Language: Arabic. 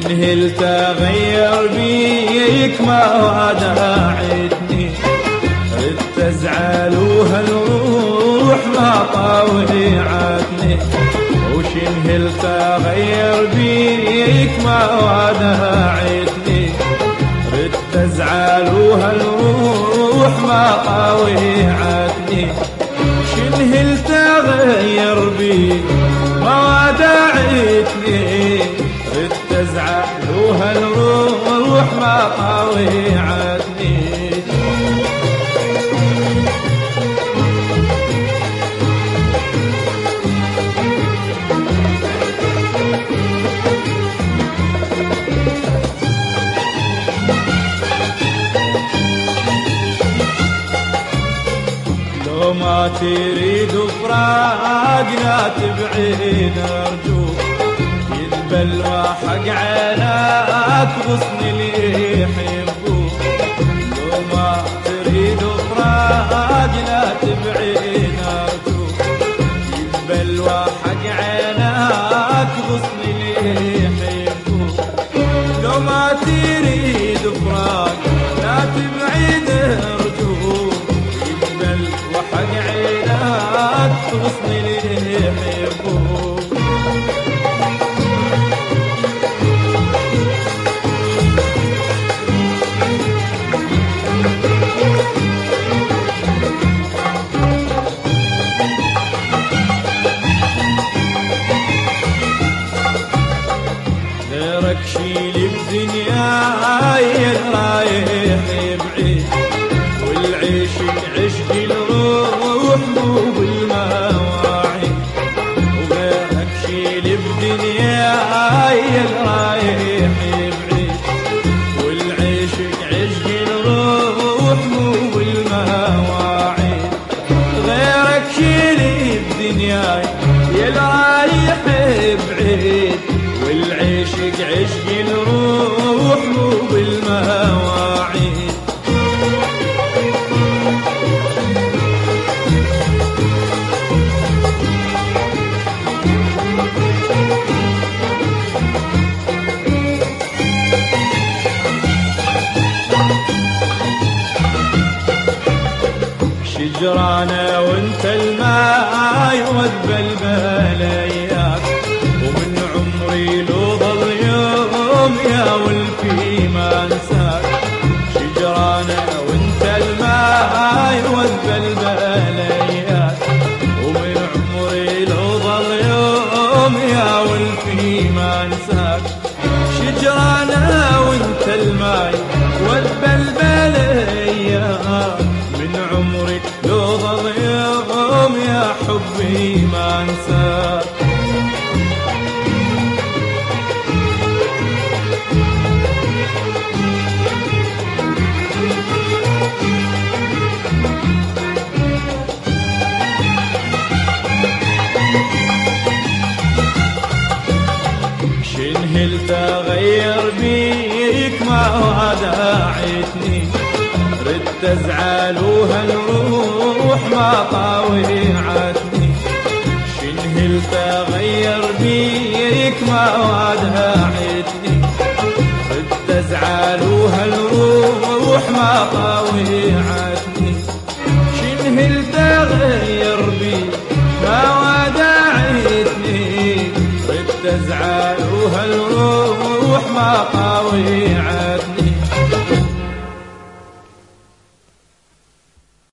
شنهلت اغير بيك ما وداعتني، ردت ازعل وهالروح ما طاوعتني. وشنهلت اغير بيك ما وداعتني، ردت ازعل وهالروح ما طاوعتني. شنهلت اغير بيك ما وداعتني، ردت ازعل وهالروح ما طاوعتني. لو ما تريد فراق لا تبعد ارجوك، يذبل حق عينك غصن اللي يحبوك. لو ما تريد فراق لا تبعد ارجوك، يذبل حق عينك غصن اللي يحبوك. لو ما تريد فراق لا تبعد ارجوك، يذبل وحق عينك غصن اللي يحبوك. غيرك شيل بدنياي رايح بعيد، والعيش العشق الروح مو بالمواعيد. وغيرك شيل بدنياي رايح بعيد، والعيش العشق الروح مو بالمواعيد. غيرك شيل بدنياي رايح بعيد، والعشق عشق الروح مو بالمواعيد. شجرانه وانت الماي وذبل بلياك، ومن عمري لو ضل يوم يا ولفي ما انساك. شجرانه وانت الماي وذبل بلياك، ومن عمري لو ضل يوم يا ولفي ما انساك. شجرانه وانت الماي وذبل بلياك، من عمري لو ضل يوم يا حبي ما انساك. شنهلت اغير بيك ما وداعتني، ردت ازعل وهالروح ما طاوعتني. شنهلت اغير بيك ما وداعتني، ردت ازعل وهالروح ما طاوعتني. شنهلت اغير بيك ما وداعتني، ردت ازعل وهالروح ما طاوعتني.